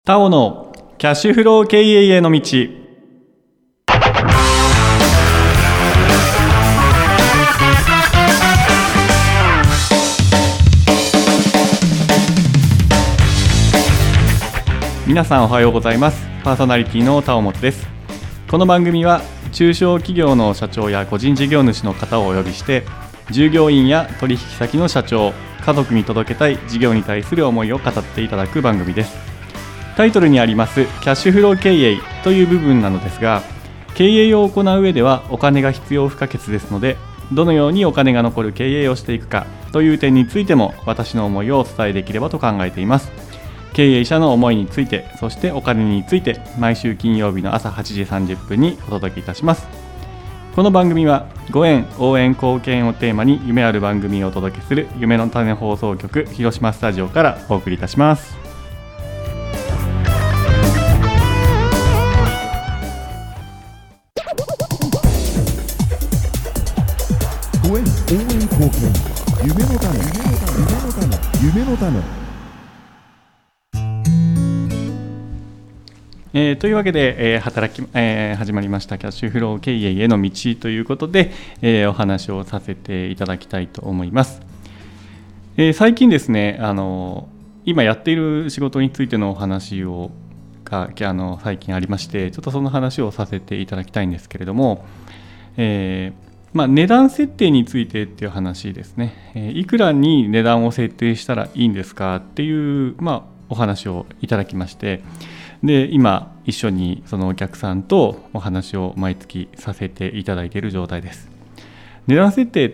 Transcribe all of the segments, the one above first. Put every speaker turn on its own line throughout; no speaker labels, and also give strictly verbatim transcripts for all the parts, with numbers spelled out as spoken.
タオのキャッシュフロー経営への道。皆さんおはようございます。パーソナリティのタオモトです。この番組は中小企業の社長や個人事業主の方をお呼びして、従業員や取引先の社長、家族に届けたい事業に対する思いを語っていただく番組です。タイトルにありますキャッシュフロー経営という部分なのですが、経営を行う上ではお金が必要不可欠ですので、どのようにお金が残る経営をしていくかという点についても私の思いをお伝えできればと考えています。経営者の思いについて、そしてお金について、毎週金曜日の朝はちじさんじゅっぷんにお届けいたします。この番組はご縁、応援、貢献をテーマに夢ある番組をお届けする夢の種放送局広島スタジオからお送りいたします。
応援、貢献、夢の種、夢の種、夢の種。
えー、というわけで、えー働きえー、始まりましたキャッシュフロー経営への道ということで、えー、お話をさせていただきたいと思います。えー、最近ですね、あの今やっている仕事についてのお話をがあの最近ありまして、ちょっとその話をさせていただきたいんですけれども、えーまあ、値段設定についてっていう話ですね。えー、いくらに値段を設定したらいいんですかっていう、まあ、お話をいただきまして、で今一緒にそのお客さんとお話を毎月させていただいている状態です。値段設定って、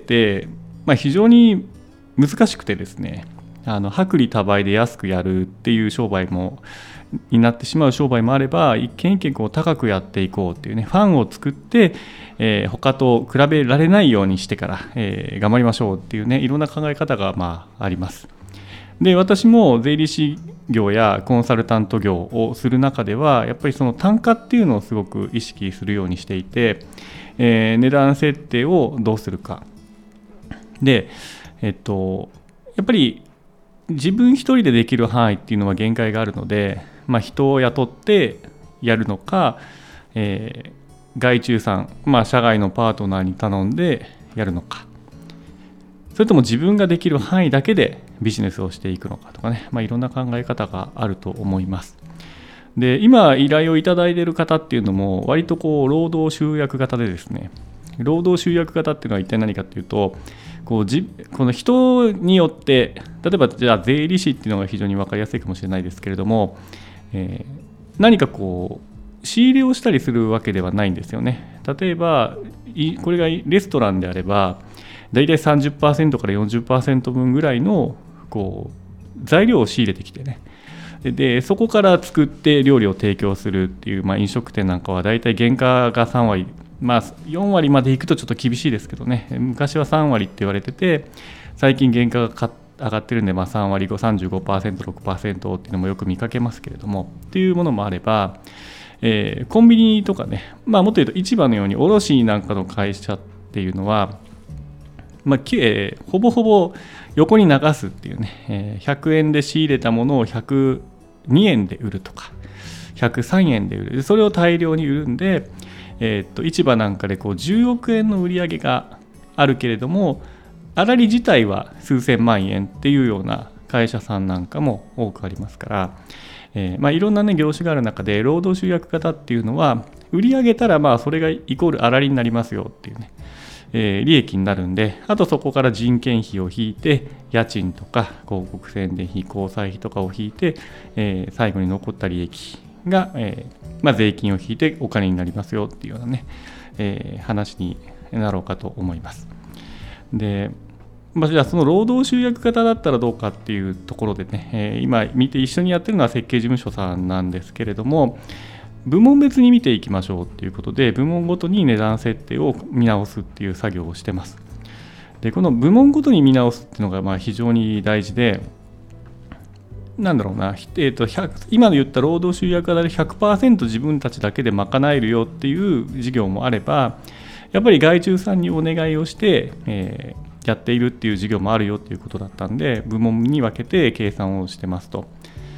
まあ、非常に難しくてですね、あの薄利多売で安くやるっていう商売もになってしまう商売もあれば、一軒一軒こう高くやっていこうっていうね、ファンを作って、えー、他と比べられないようにしてから、えー、頑張りましょうっていうね、いろんな考え方がまああります。で私も税理士業やコンサルタント業をする中では、やっぱりその単価っていうのをすごく意識するようにしていて、えー、値段設定をどうするかで、えっとやっぱり自分一人でできる範囲っていうのは限界があるので、まあ、人を雇ってやるのか、えー、外注さん、まあ、社外のパートナーに頼んでやるのか、それとも自分ができる範囲だけでビジネスをしていくのかとかね、まあ、いろんな考え方があると思います。で今依頼をいただいている方っていうのも割とこう労働集約型でですね、労働集約型っていうのは一体何かっていうと、こうじこの人によって、例えばじゃあ税理士っていうのが非常に分かりやすいかもしれないですけれども、えー、何かこう仕入れをしたりするわけではないんですよね。例えばこれがレストランであれば、だいたい さんじゅっパーセント から よんじゅっパーセント 分ぐらいのこう材料を仕入れてきてね、でそこから作って料理を提供するっていう、まあ、飲食店なんかはだいたい原価がさんわり、まあ、よんわりまでいくとちょっと厳しいですけどね、昔はさんわりって言われてて、最近原価が上がってるんで、まあ、さんわりご、さんじゅうごパーセント、ろくパーセント っていうのもよく見かけますけれども、っていうものもあれば、えー、コンビニとかね、まあ、もっと言うと市場のように卸なんかの会社っていうのは、まあえー、ほぼほぼ横に流すっていうね、えー、ひゃくえんで仕入れたものをひゃくにえんで売るとか、ひゃくさんえんで売る、それを大量に売るんで、えー、っと市場なんかでこうじゅうおくえんの売り上げがあるけれども、粗利自体は数千万円っていうような会社さんなんかも多くありますから、えーまあ、いろんな、ね、業種がある中で労働集約型っていうのは、売り上げたらまあそれがイコール粗利になりますよっていうね、えー、利益になるんで、あとそこから人件費を引いて、家賃とか広告宣伝費、交際費とかを引いて、えー、最後に残った利益が、えーまあ、税金を引いてお金になりますよっていうようなね、えー、話になろうかと思います。で、まあ、じゃあその労働集約型だったらどうかっていうところでね、えー、今見て一緒にやってるのは設計事務所さんなんですけれども、部門別に見ていきましょうということで、部門ごとに値段設定を見直すっていう作業をしてます。でこの部門ごとに見直すっていうのがまあ非常に大事で、なんだろうな、えー、と今の言った労働集約型で ひゃくパーセント 自分たちだけで賄えるよっていう事業もあれば、やっぱり外注さんにお願いをして、えー、やっているっていう事業もあるよっていうことだったんで、部門に分けて計算をしてますと。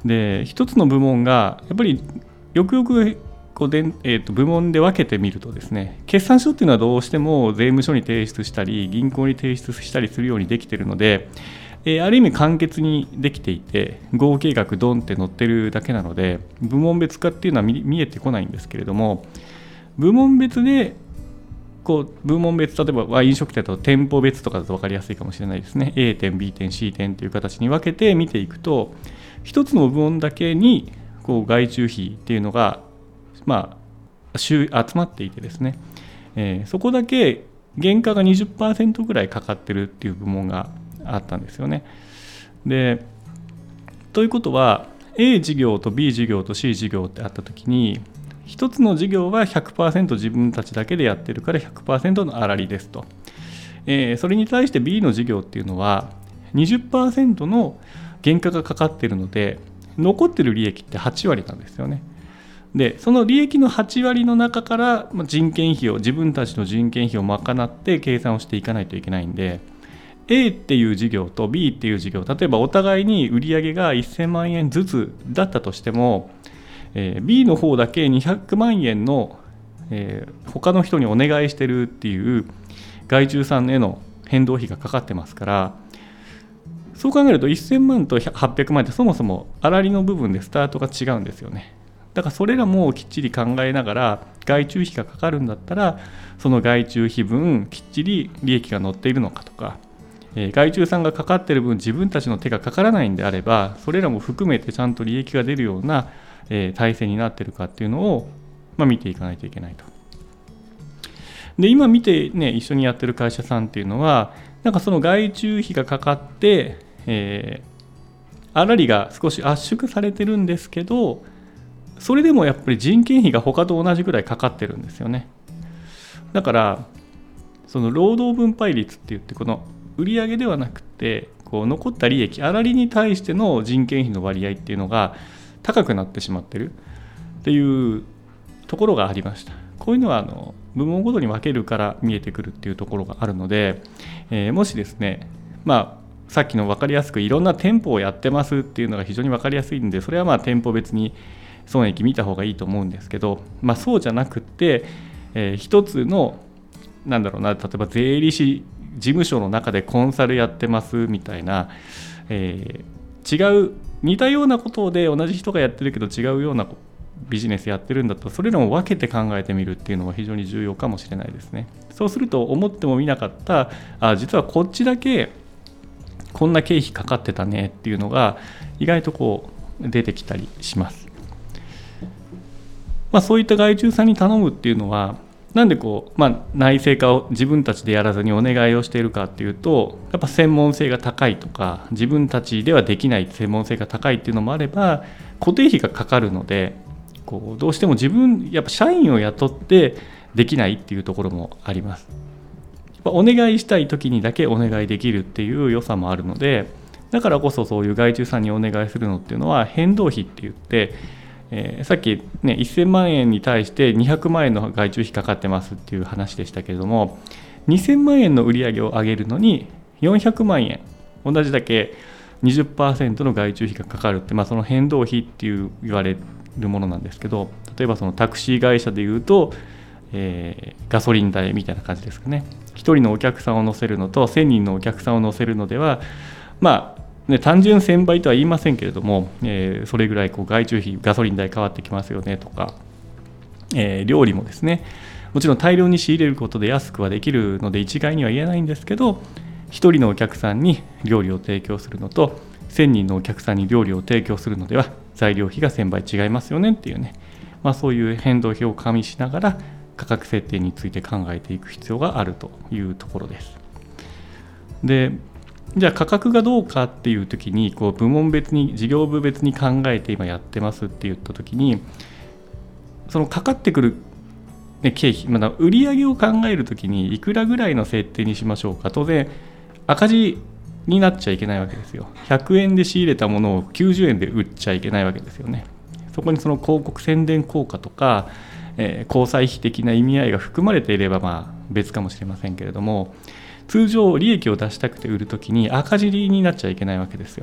で一つの部門がやっぱりよくよくこうで、えー、と部門で分けてみるとですね、決算書っていうのはどうしても税務署に提出したり銀行に提出したりするようにできているので、えー、ある意味簡潔にできていて合計額ドンって載ってるだけなので部門別化っていうのは 見, 見えてこないんですけれども、部門別でこう部門別、例えば飲食店だと店舗別とかだと分かりやすいかもしれないですね。 A 店 B 店 C 店という形に分けて見ていくと、一つの部門だけにこう外注費っていうのが、まあ、集まっていてですね、えー、そこだけ原価が にじゅっパーセント ぐらいかかってるっていう部門があったんですよね。でということは A 事業と B 事業と C 事業ってあったときに、一つの事業は ひゃくパーセント 自分たちだけでやってるから ひゃくパーセント の粗利ですと、えー、それに対して B の事業っていうのは にじゅっパーセント の原価がかかっているので残ってる利益ってはち割なんですよね。でその利益のはち割の中から人件費を自分たちの人件費を賄って計算をしていかないといけないんで、 A っていう事業と B っていう事業、例えばお互いに売上がせんまんえんずつだったとしても、えー、B の方だけにひゃくまんえんの、えー、他の人にお願いしてるっていう外注さんへの変動費がかかってますから、そう考えるとせんまんとはっぴゃくまんってそもそも粗利の部分でスタートが違うんですよね。だからそれらもきっちり考えながら、外注費がかかるんだったらその外注費分きっちり利益が乗っているのかとか、えー、外注さんがかかっている分自分たちの手がかからないんであれば、それらも含めてちゃんと利益が出るようなえー、体制になっているかっていうのを、まあ、見ていかないといけないと。で今見て、ね、一緒にやってる会社さんっていうのは、なんかその外注費がかかって、えー、粗利が少し圧縮されてるんですけど、それでもやっぱり人件費が他と同じぐらいかかってるんですよね。だからその労働分配率っていって、この売上ではなくてこう残った利益、粗利に対しての人件費の割合っていうのが高くなってしまってるっていうところがありました。こういうのはあの部門ごとに分けるから見えてくるっていうところがあるので、えー、もしですね、まあさっきの分かりやすくいろんな店舗をやってますっていうのが非常に分かりやすいんで、それはまあ店舗別に損益見た方がいいと思うんですけど、まあ、そうじゃなくって、えー、一つのなんだろうな、例えば税理士事務所の中でコンサルやってますみたいな、えー、違う似たようなことで同じ人がやってるけど違うようなビジネスやってるんだと、それらも分けて考えてみるっていうのは非常に重要かもしれないですね。そうすると思ってもみなかった、あ実はこっちだけこんな経費かかってたねっていうのが意外とこう出てきたりします。まあ、そういった外注さんに頼むっていうのはなんでこう、まあ、内製化を自分たちでやらずにお願いをしているかっていうと、やっぱ専門性が高いとか自分たちではできない専門性が高いっていうのもあれば、固定費がかかるのでこうどうしても自分やっぱ社員を雇ってできないっていうところもあります。やっぱお願いしたい時にだけお願いできるっていう良さもあるので、だからこそそういう外注さんにお願いするのっていうのは変動費って言って、えー、さっき、ね、せんまんえんに対してにひゃくまんえんの外注費かかってますっていう話でしたけれども、にせんまんえんの売り上げを上げるのによんひゃくまんえん同じだけ にじゅっパーセント の外注費がかかるって、まあ、その変動費っていう言われるものなんですけど、例えばそのタクシー会社でいうと、えー、ガソリン代みたいな感じですかね。ひとりのお客さんを乗せるのとせんにんのお客さんを乗せるのでは、まあね、単純せんばいとは言いませんけれども、えー、それぐらいこう外注費ガソリン代変わってきますよねとか、えー、料理もですね、もちろん大量に仕入れることで安くはできるので一概には言えないんですけど、ひとりのお客さんに料理を提供するのとせんにんのお客さんに料理を提供するのでは材料費がせんばい違いますよねっていうね、まあ、そういう変動費を加味しながら価格設定について考えていく必要があるというところです。でじゃあ価格がどうかっていう時にこう部門別に事業部別に考えて今やってますって言った時に、そのかかってくる、ね、経費、まだ売上を考える時にいくらぐらいの設定にしましょうか。当然赤字になっちゃいけないわけですよ。ひゃくえんで仕入れたものをきゅうじゅうえんで売っちゃいけないわけですよね。そこにその広告宣伝効果とか、えー、交際費的な意味合いが含まれていればまあ別かもしれませんけれども、通常利益を出したくて売るときに赤字になっちゃいけないわけですよ。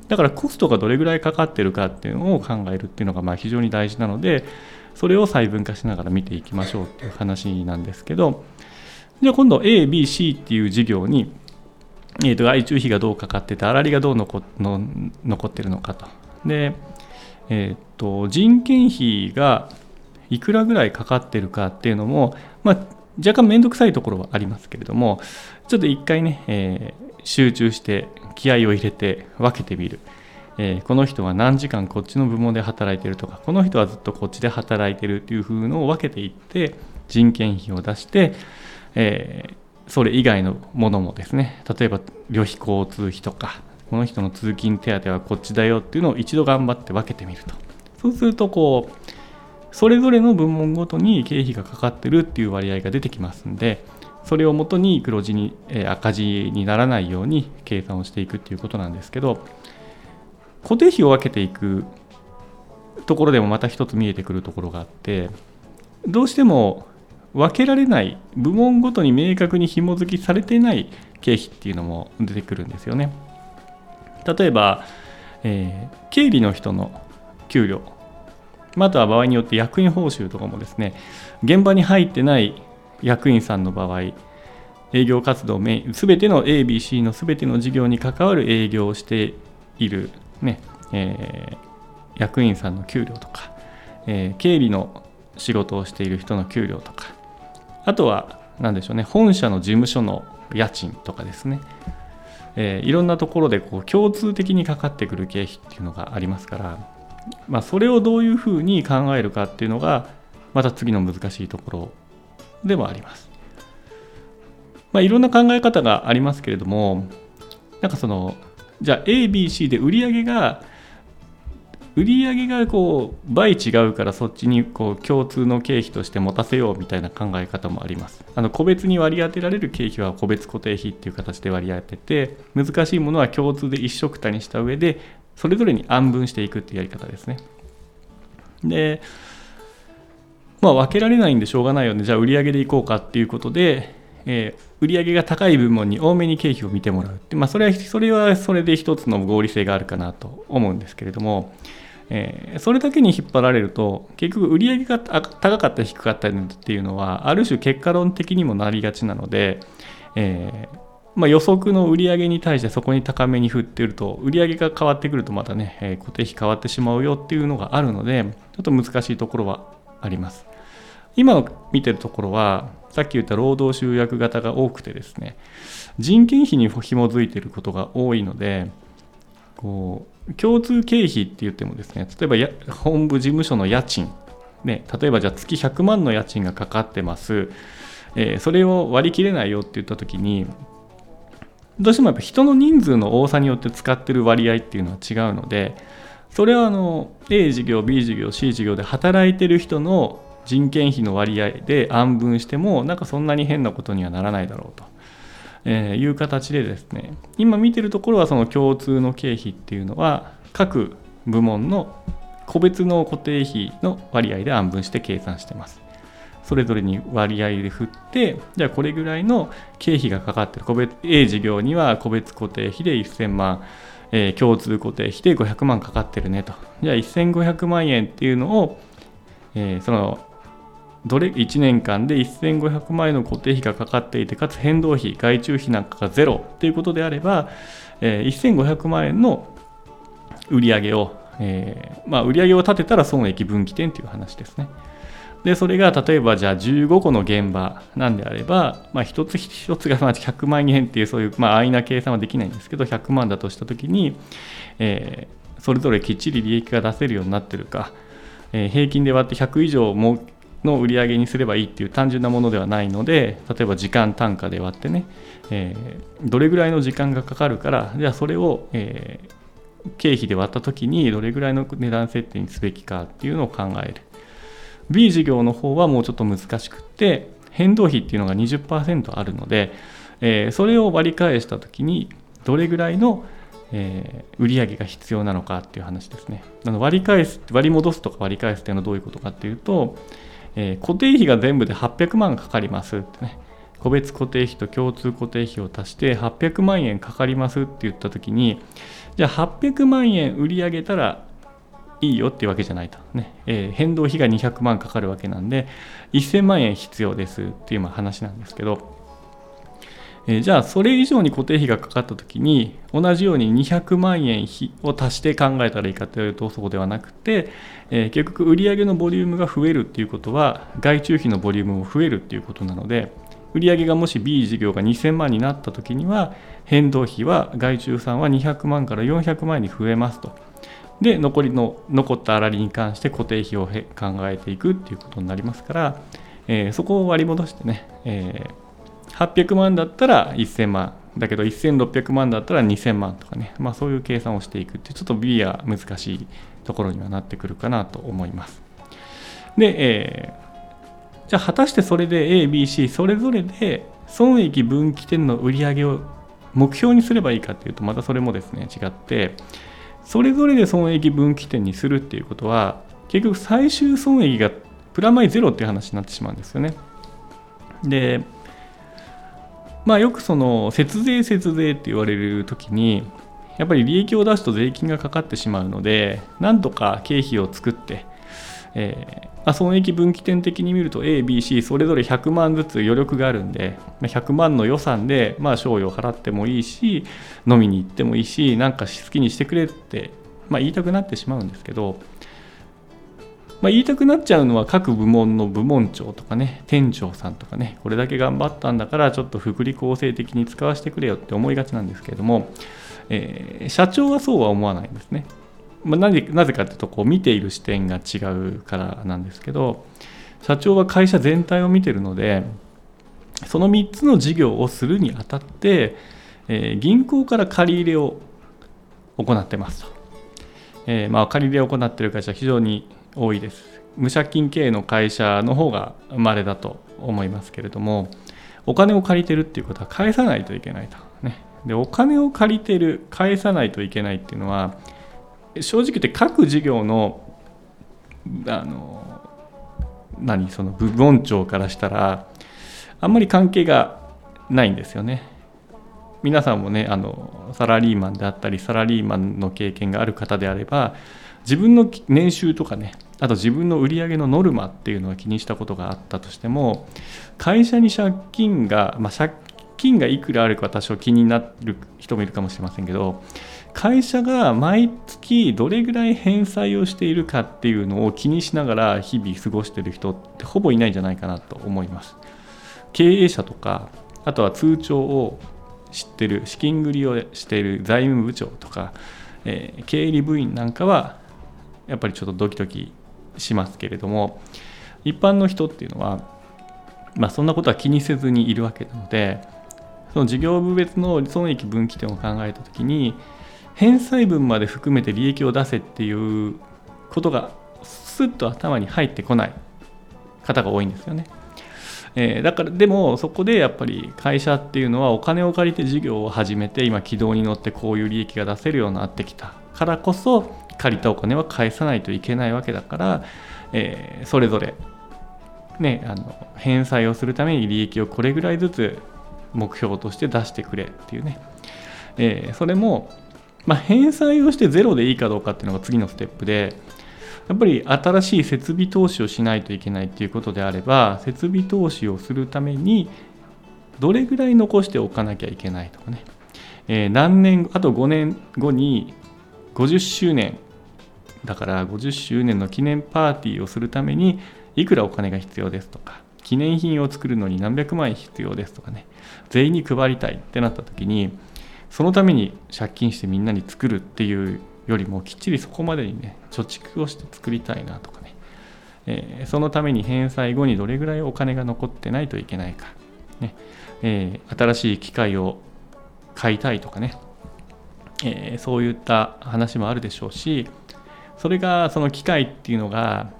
だからコストがどれぐらいかかってるかっていうのを考えるっていうのがまあ非常に大事なので、それを細分化しながら見ていきましょうっていう話なんですけど、じゃあ今度 A、B、C っていう事業に、えー、と外注費がどうかかってて、粗利がどう残の残ってるのかと。で、えー、と人件費がいくらぐらいかかってるかっていうのも、まあ、若干めんどくさいところはありますけれども、ちょっと一回ね、えー、集中して気合を入れて分けてみる。えー、この人は何時間こっちの部門で働いてるとか、この人はずっとこっちで働いてるっていう風のを分けていって、人件費を出して、えー、それ以外のものもですね、例えば旅費交通費とか、この人の通勤手当はこっちだよっていうのを一度頑張って分けてみると。そうするとこうそれぞれの部門ごとに経費がかかってるっていう割合が出てきますんで、それをもとに黒字に、えー、赤字にならないように計算をしていくっていうことなんですけど、固定費を分けていくところでもまた一つ見えてくるところがあって、どうしても分けられない、部門ごとに明確に紐づきされていない経費っていうのも出てくるんですよね。例えば、えー、経理の人の給料、または場合によって役員報酬とかもですね、現場に入ってない役員さんの場合、営業活動メイン、すべての エービーシー のすべての事業に関わる営業をしている、ねえー、役員さんの給料とか、えー、経理の仕事をしている人の給料とか、あとは何でしょうね、本社の事務所の家賃とかですね、えー、いろんなところでこう共通的にかかってくる経費っていうのがありますから、まあ、それをどういうふうに考えるかっていうのがまた次の難しいところでもあります。まあ、いろんな考え方がありますけれども、なんかそのじゃあ A、B、C で売上が売上がこう倍違うから、そっちにこう共通の経費として持たせようみたいな考え方もあります。あの個別に割り当てられる経費は個別固定費っていう形で割り当てて、難しいものは共通で一緒くたにした上でそれぞれに案分していくっていうやり方ですね。で、まあ分けられないんでしょうがないよね、じゃあ売上でいこうかっていうことで、えー、売上が高い部門に多めに経費を見てもらうって、まあ、それはそれはそれで一つの合理性があるかなと思うんですけれども、えー、それだけに引っ張られると結局売上が高かったり低かったりっていうのはある種結果論的にもなりがちなので、えーまあ、予測の売上に対してそこに高めに振っていると、売上が変わってくるとまたね、えー、固定費変わってしまうよっていうのがあるので、ちょっと難しいところはあります。今見てるところはさっき言った労働集約型が多くてですね、人件費に紐づいていることが多いので、こう共通経費って言ってもですね、例えばや本部事務所の家賃、ね、例えばじゃあ月ひゃくまんの家賃がかかってます、えー、それを割り切れないよって言ったときに、どうしてもやっぱ人の人数の多さによって使ってる割合っていうのは違うので、それはあの A 事業 B 事業 C 事業で働いてる人の人件費の割合で案分してもなんかそんなに変なことにはならないだろうと、えー、いう形でですね、今見てるところはその共通の経費っていうのは各部門の個別の固定費の割合で案分して計算してます。それぞれに割合で振って、じゃあこれぐらいの経費がかかってる個別 A 事業には個別固定費でせんまん、えー、共通固定費でごひゃくまんかかってるねと。じゃあせんごひゃくまんえんっていうのを、えー、そのどれいちねんかんでせんごひゃくまん円の固定費がかかっていて、かつ変動費外注費なんかがゼロということであれば、えー、せんごひゃくまん円の売上を、えーまあ、売上を立てたら損益分岐点という話ですね。でそれが例えばじゃあじゅうごこの現場なんであれば、まあ、一つ一つがまあひゃくまんえんっていうそういう、まあ、安易な計算はできないんですけど、ひゃくまんだとしたときに、えー、それぞれきっちり利益が出せるようになってるか、えー、平均で割ってひゃく以上もの売上にすればいいっていう単純なものではないので、例えば時間単価で割ってね、えー、どれぐらいの時間がかかるから、じゃあそれを、えー、経費で割ったときにどれぐらいの値段設定にすべきかっていうのを考える。B 事業の方はもうちょっと難しくって、変動費っていうのが にじゅっパーセント あるので、えー、それを割り返したときにどれぐらいの、えー、売上が必要なのかっていう話ですね。あの割り返す、割り戻すとか割り返すっていうのはどういうことかっていうと、えー、固定費が全部ではっぴゃくまんかかりますってね、個別固定費と共通固定費を足してはっぴゃくまんえんかかりますって言ったときに、 じゃあはっぴゃくまんえん売り上げたらいいよっていうわけじゃないと、ねえー、変動費がにひゃくまんかかるわけなんでせんまんえん必要ですっていうまあ話なんですけど、えー、じゃあそれ以上に固定費がかかった時に同じようににひゃくまんえんを足して考えたらいいかというとそうではなくて、えー、結局売上のボリュームが増えるっていうことは外注費のボリュームも増えるっていうことなので、売上がもし B 事業がにせんまんになった時には変動費は外注さんはにひゃくまんからよんひゃくまんに増えますと。で残りの残った粗利に関して固定費を考えていくっていうことになりますから、えー、そこを割り戻してね、えー、はっぴゃくまんだったらせんまんだけどせんろっぴゃくまんだったらにせんまんとかね、まあ、そういう計算をしていくってちょっと B は難しいところにはなってくるかなと思います。で、えー、じゃあ果たしてそれで A、B、C それぞれで損益分岐点の売上を目標にすればいいかっていうとまたそれもですね違って、それぞれで損益分岐点にするっていうことは結局最終損益がプラマイゼロっていう話になってしまうんですよね。で、まあよくその節税節税って言われるときにやっぱり利益を出すと税金がかかってしまうので、なんとか経費を作って、えーまあ、損益分岐点的に見ると A、B、C それぞれひゃくまんずつ余力があるんで、ひゃくまんの予算でまあ賞与を払ってもいいし飲みに行ってもいいしなんか好きにしてくれって、まあ、言いたくなってしまうんですけど、まあ、言いたくなっちゃうのは各部門の部門長とかね店長さんとかね、これだけ頑張ったんだからちょっと福利厚生的に使わせてくれよって思いがちなんですけれども、えー、社長はそうは思わないんですね。まあ、なぜ、なぜかというとこう見ている視点が違うからなんですけど、社長は会社全体を見ているのでそのみっつの事業をするにあたって、えー、銀行から借り入れを行ってますと、えーまあ、借り入れを行っている会社は非常に多いです。無借金経営の会社の方が稀だと思いますけれども、お金を借りてるっていうことは返さないといけないと、ね、でお金を借りてる返さないといけないっていうのは正直言って各事業のあの何その部門長からしたらあんまり関係がないんですよね。皆さんもねあのサラリーマンであったりサラリーマンの経験がある方であれば自分の年収とかね、あと自分の売上のノルマっていうのは気にしたことがあったとしても、会社に借金が、まあ、借金がいくらあるか多少気になる人もいるかもしれませんけど、会社が毎月どれぐらい返済をしているかっていうのを気にしながら日々過ごしている人ってほぼいないんじゃないかなと思います。経営者とか、あとは通帳を知ってる、資金繰りをしている財務部長とか、えー、経理部員なんかはやっぱりちょっとドキドキしますけれども、一般の人っていうのは、まあ、そんなことは気にせずにいるわけなので、その事業部別の損益分岐点を考えたときに返済分まで含めて利益を出せっていうことがスッと頭に入ってこない方が多いんですよね。えー、だからでもそこでやっぱり会社っていうのはお金を借りて事業を始めて今軌道に乗ってこういう利益が出せるようになってきたからこそ借りたお金は返さないといけないわけだから、えー、それぞれ、ね、あの返済をするために利益をこれぐらいずつ目標として出してくれっていうね、えー、それも、まあ、返済をしてゼロでいいかどうかっていうのが次のステップで、やっぱり新しい設備投資をしないといけないっていうことであれば、設備投資をするためにどれぐらい残しておかなきゃいけないとかね、えー、何年あとごねんごにごじゅっしゅうねんだからごじゅっしゅうねんの記念パーティーをするためにいくらお金が必要ですとか、記念品を作るのに何百万円必要ですとかね、全員に配りたいってなった時に、そのために借金してみんなに作るっていうよりもきっちりそこまでにね貯蓄をして作りたいなとかね、えー、そのために返済後にどれぐらいお金が残ってないといけないか、ねえー、新しい機械を買いたいとかね、えー、そういった話もあるでしょうし、それがその機械っていうのが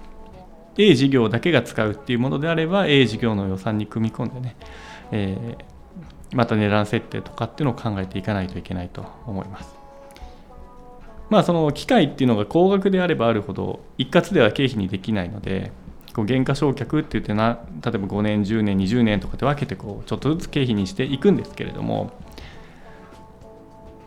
A 事業だけが使うっていうものであれば A 事業の予算に組み込んでね、えー、また値段設定とかっていうのを考えていかないといけないと思います。まあその機械っていうのが高額であればあるほど一括では経費にできないので、こう減価償却って言ってな、例えばごねんじゅうねんにじゅうねんとかで分けてこうちょっとずつ経費にしていくんですけれども、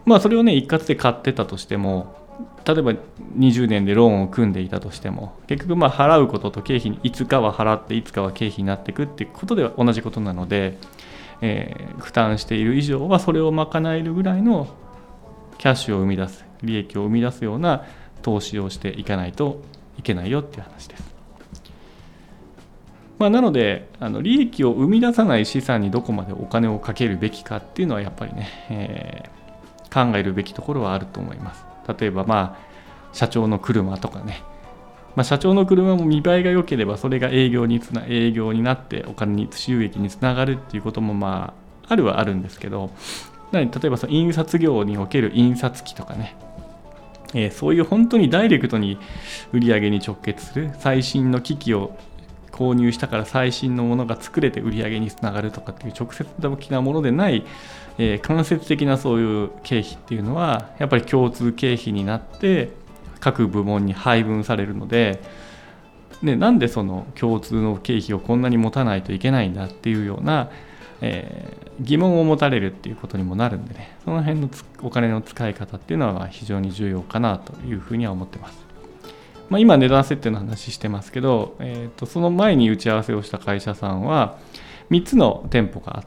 まあそれをね一括で買ってたとしても、例えばにじゅうねんでローンを組んでいたとしても、結局まあ払うことと経費にいつかは払っていつかは経費になっていくっていうことでは同じことなので、えー、負担している以上はそれを賄えるぐらいのキャッシュを生み出す、利益を生み出すような投資をしていかないといけないよっていう話です。まあ、なのであの利益を生み出さない資産にどこまでお金をかけるべきかっていうのはやっぱりね、えー、考えるべきところはあると思います。例えばまあ社長の車とかね、まあ、社長の車も見栄えが良ければそれが営業につな営業になってお金に収益につながるっていうこともまああるはあるんですけど、例えばその印刷業における印刷機とかね、えー、そういう本当にダイレクトに売り上げに直結する最新の機器を購入したから最新のものが作れて売り上げにつながるとかっていう直接的なものでない、えー、間接的なそういう経費っていうのはやっぱり共通経費になって各部門に配分されるので、ね、なんでその共通の経費をこんなに持たないといけないんだっていうような、えー、疑問を持たれるっていうことにもなるんでね、その辺のお金の使い方っていうのは非常に重要かなというふうには思ってます。まあ、今値段設定の話してますけど、えー、とその前に打ち合わせをした会社さんはみっつの店舗があって、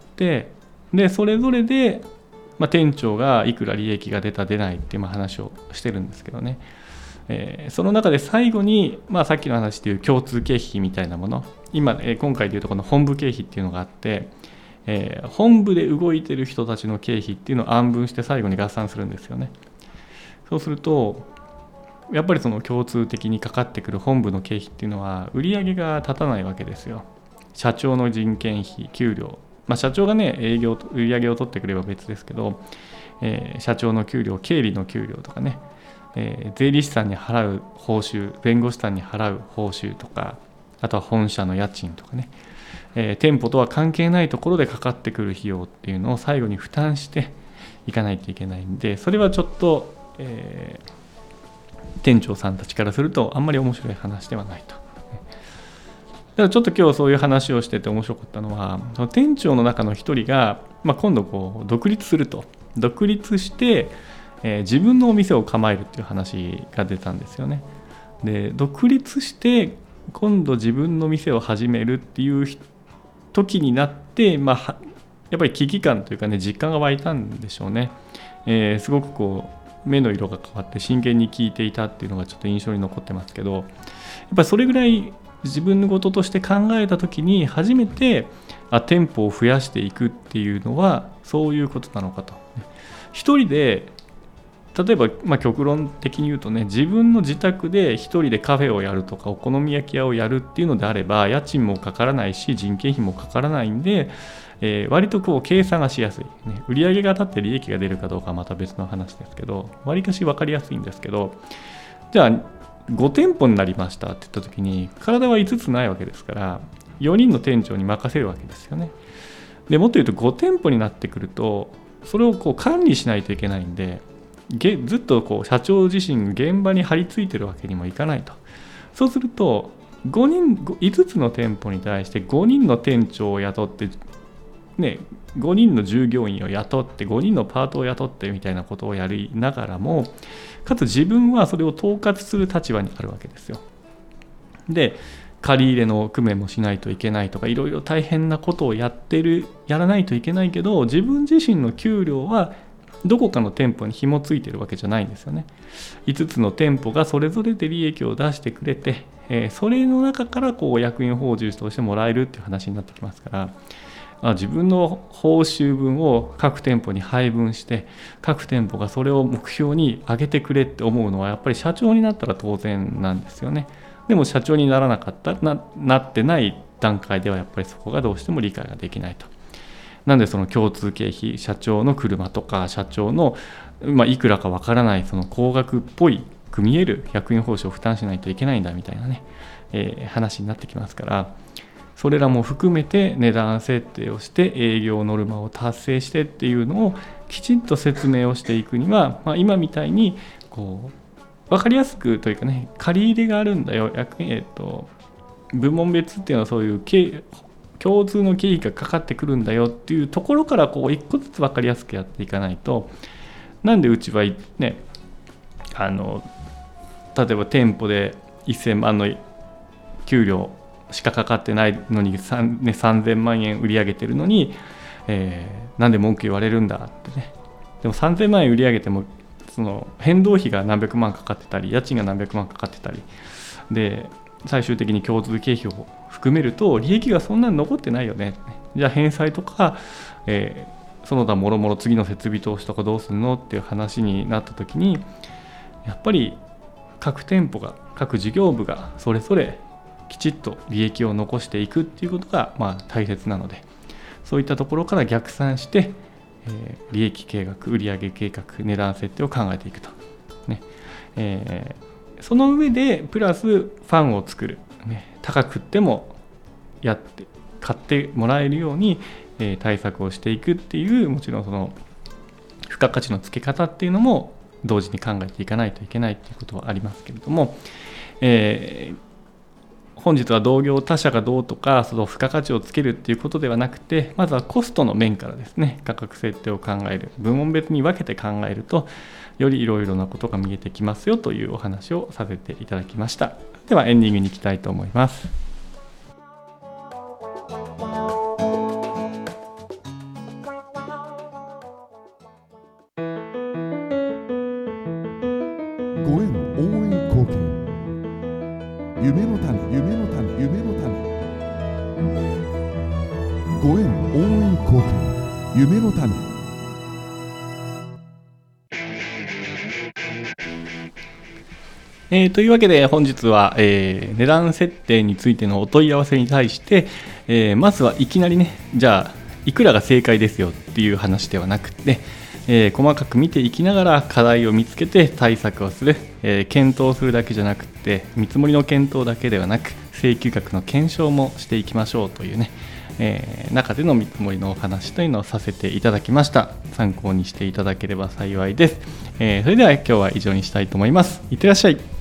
でそれぞれで、まあ、店長がいくら利益が出た出ないっていう話をしてるんですけどね、えー、その中で最後に、まあ、さっきの話でいう共通経費みたいなもの、今、えー、今回でいうとこの本部経費っていうのがあって、えー、本部で動いてる人たちの経費っていうのを暗分して最後に合算するんですよね。そうするとやっぱりその共通的にかかってくる本部の経費っていうのは売り上げが立たないわけですよ。社長の人件費、給料、まあ、社長がね営業売り上げを取ってくれば別ですけど、えー、社長の給料、経理の給料とかね、えー、税理士さんに払う報酬、弁護士さんに払う報酬とか、あとは本社の家賃とかね、えー、店舗とは関係ないところでかかってくる費用っていうのを最後に負担していかないといけないんで、それはちょっと、えー店長さんたちからするとあんまり面白い話ではないと。だからちょっと今日そういう話をしてて面白かったのは、その店長の中の一人が、まあ、今度こう独立すると、独立して、えー、自分のお店を構えるっていう話が出たんですよね。で独立して今度自分の店を始めるっていう時になって、まあ、やっぱり危機感というかね実感が湧いたんでしょうね。えー、すごくこう目の色が変わって真剣に聞いていたっていうのがちょっと印象に残ってますけど、やっぱりそれぐらい自分のこととして考えた時に初めてあ店舗を増やしていくっていうのはそういうことなのかと。一人で例えば、まあ、極論的に言うとね、自分の自宅で一人でカフェをやるとかお好み焼き屋をやるっていうのであれば家賃もかからないし人件費もかからないんで、えー、割とこう計算がしやすい、ね、売上が立って利益が出るかどうかはまた別の話ですけど、割かし分かりやすいんですけど、じゃあご店舗になりましたって言った時に体はいつつないわけですからよにんの店長に任せるわけですよね。でもっと言うとご店舗になってくるとそれをこう管理しないといけないんで、ずっとこう社長自身現場に張り付いてるわけにもいかないと。そうするとごにんいつつの店舗に対してごにんの店長を雇ってね、ごにんの従業員を雇ってごにんのパートを雇ってみたいなことをやりながらも、かつ自分はそれを統括する立場にあるわけですよ。で借り入れの工面もしないといけないとかいろいろ大変なことをやってるやらないといけないけど、自分自身の給料はどこかの店舗に紐ついてるわけじゃないんですよね。いつつの店舗がそれぞれで利益を出してくれて、えー、それの中からこう役員報酬としてもらえるっていう話になってきますから、あ自分の報酬分を各店舗に配分して各店舗がそれを目標に上げてくれって思うのはやっぱり社長になったら当然なんですよね。でも社長にならなかった な, なってない段階ではやっぱりそこがどうしても理解ができないと。なんでその共通経費、社長の車とか社長の、まあ、いくらかわからないその高額っぽいく見える役員報酬を負担しないといけないんだみたいなね、えー、話になってきますから、それらも含めて値段設定をして営業ノルマを達成してっていうのをきちんと説明をしていくには、まあ、今みたいにこう分かりやすくというかね、借り入れがあるんだよ、役員、えっと、部門別っていうのはそういう経共通の経費がかかってくるんだよっていうところからこう一個ずつ分かりやすくやっていかないと、 なんでうちはね、あの例えば店舗でせんまんの給料しかかかってないのにさん、ね、さんぜんまんえん売り上げてるのに、えー、なんで文句言われるんだってね。でもさんぜんまんえん売り上げてもその変動費が何百万かかってたり、家賃が何百万かかってたりで、最終的に共通経費を含めると利益がそんなに残ってないよね。じゃあ返済とか、えー、その他もろもろ次の設備投資とかどうするのっていう話になった時に、やっぱり各店舗が各事業部がそれぞれきちっと利益を残していくっていうことがまあ大切なので、そういったところから逆算して、えー、利益計画、売上計画、値段設定を考えていくと、ねえー、その上でプラスファンを作る、ね、高くってもやって買ってもらえるように、えー、対策をしていくっていう、もちろんその付加価値の付け方っていうのも同時に考えていかないといけないということはありますけれども、えー本日は同業他社がどうとかその付加価値をつけるっていうことではなくて、まずはコストの面からですね、価格設定を考える、部門別に分けて考えるとよりいろいろなことが見えてきますよというお話をさせていただきました。ではエンディングに行きたいと思います。
ご縁応援貢献、夢の種、夢の種、夢の種。ご縁応援貢献、夢の種。
えー、というわけで本日は、えー、値段設定についてのお問い合わせに対して、えー、まずはいきなりね、じゃあいくらが正解ですよっていう話ではなくて、えー、細かく見ていきながら課題を見つけて対策をする、えー、検討するだけじゃなくて、見積もりの検討だけではなく請求額の検証もしていきましょうというね、えー、中での見積もりのお話というのをさせていただきました。参考にしていただければ幸いです。えー、それでは今日は以上にしたいと思います。いってらっしゃい。